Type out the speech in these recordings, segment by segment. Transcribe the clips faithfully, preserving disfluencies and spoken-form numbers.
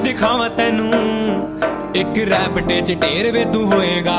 दिखावा तैनू एक रैपटे च ढेर वे तू होएगा।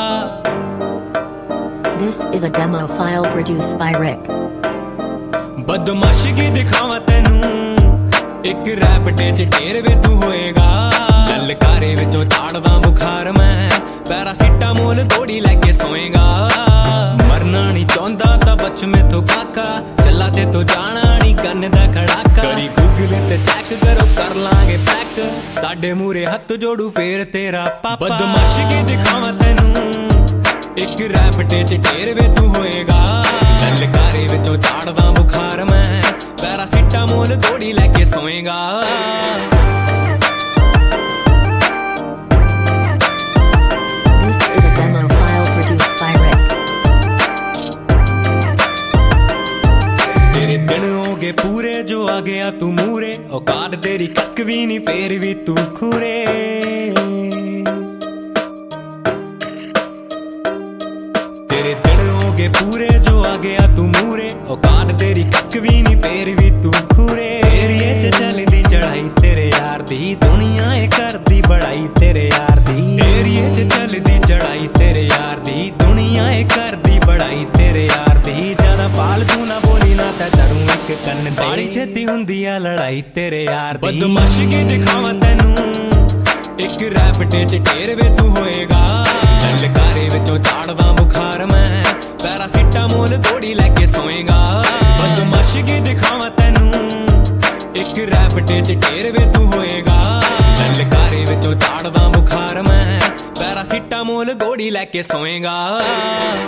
This is a demo file produced by Rick. बदमाशी दिखावा तैनू एक रैपटे च ढेर वे तू होएगा। ललकारे विचों झाड़दा बुखार मैं पैरासीटामोल गोली लैके सोएगा। मरना नहीं चाहुंदा तां बच मैथों काका, चला ते तो जाना नहीं गन दा खड़ाका। करी गूगल ते चैक करो कर लांगे पैक, साडे मूरे हत्थ जोड़ू फेर तेरा पापा। बदमाशी की दिखावा तैनू एक रैपटे च ढेर वे तू होएगा। ललकारे विचों झाड़दा बुखार मैं पैरासीटामोल गोली लैके सोएगा। This is a demo file produced by Rick. तेरे दिन हो गए पूरे जो आ गया तू मूरे, औकात तेरी कक भी नहीं फेर भी तू खूरे। तेरे दिन हो गए पूरे जो आ गया तू मूरे, औकात तेरी कक भी नहीं फेर भी तू खूरे। एरिए च चलदी चढ़ाई तेरे यार दी, दुनिया ए करदी बड़ाई तेरे यार दी। एरिए च चलदी चढ़ाई तेरे यार दी, दुनिया ए करदी बड़ाई तेरे यार दी। ज्यादा फालतू ना बोली ना ते डरूं एक कन्न दे, बड़ी छेती हुंदी आ लड़ाई तेरे यार दी। बदमाशी की दिखावा तैनू एक रैपटे च ढेर वे तू होएगा। ललकारे विचों झाड़दा बुखार मैं पैरासीटामोल गोली लैके सोएगा। बदमाशी की दिखावा तैनू एक रैपटे च ढेर वे तू होएगा। ललकारे विचों झाड़दा बुखार मैं पैरासीटामोल गोली लैके सोएगा।